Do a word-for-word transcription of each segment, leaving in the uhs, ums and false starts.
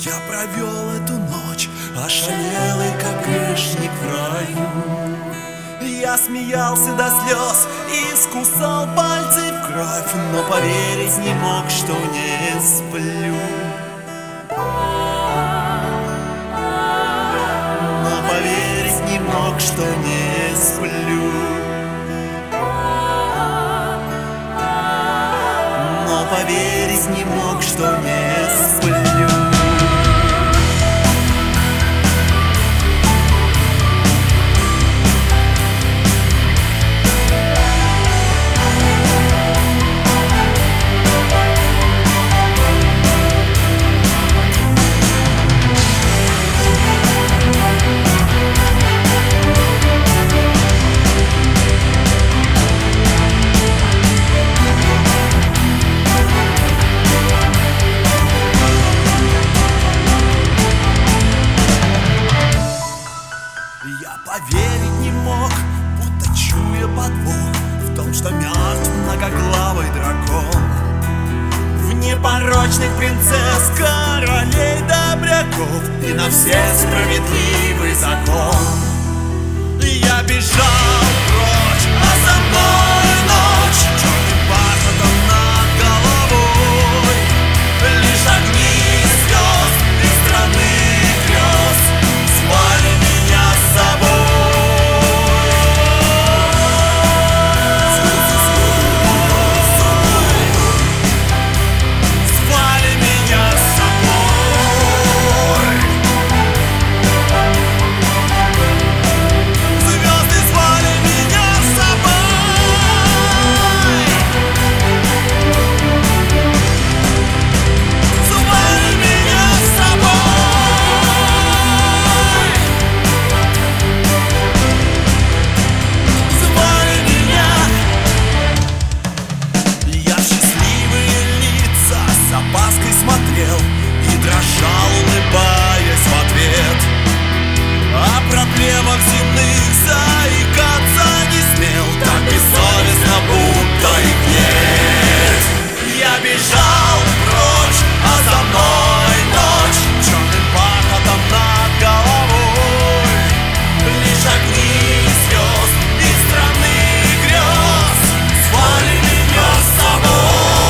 Я провел эту ночь, ошалелый, как грешник в раю. Я смеялся до слез и искусал пальцы в кровь, но поверить не мог, что не сплю. Но поверить не мог, что не сплю. Но поверить не мог, что не сплю. Я поверить не мог, будто чуя подвох в том, что мертв многоглавый дракон. В непорочных принцесс, королей добряков и на всех справедливый закон. Я бежал прочь, а за мной ночь черным бархатом над головой. Лишь огни звезд из страны грез звали меня с собой. Звали меня с собой. Звезды звали меня с собой. Звали меня с собой. Звали меня. Я в счастливые лица с опаской смотрел и дрожал, улыбаясь в ответ. О проблемах земных заикаться не смел, так бессовестно, будто их нет. Я бежал прочь, а за мной ночь черным бархатом над головой. Лишь огни звезд из страны грез звали меня с собой.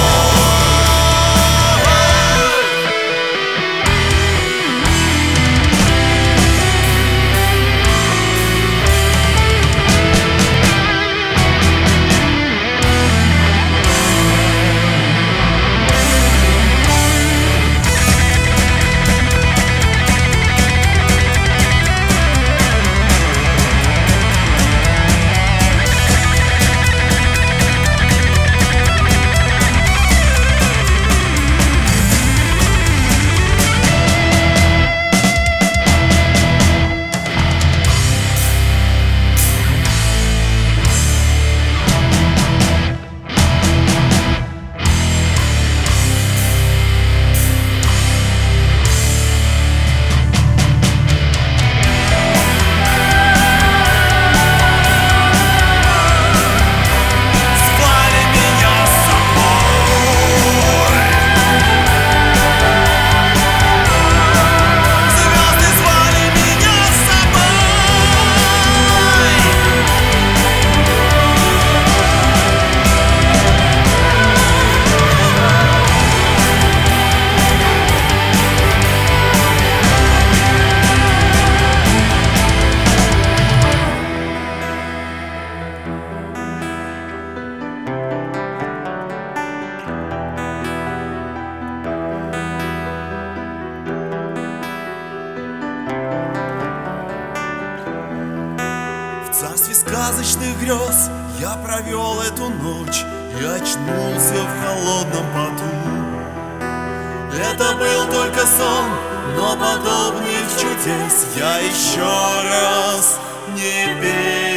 В царстве сказочных грез я провел эту ночь и очнулся в холодном поту. Это был только сон, но подобных чудес я еще раз не переживу.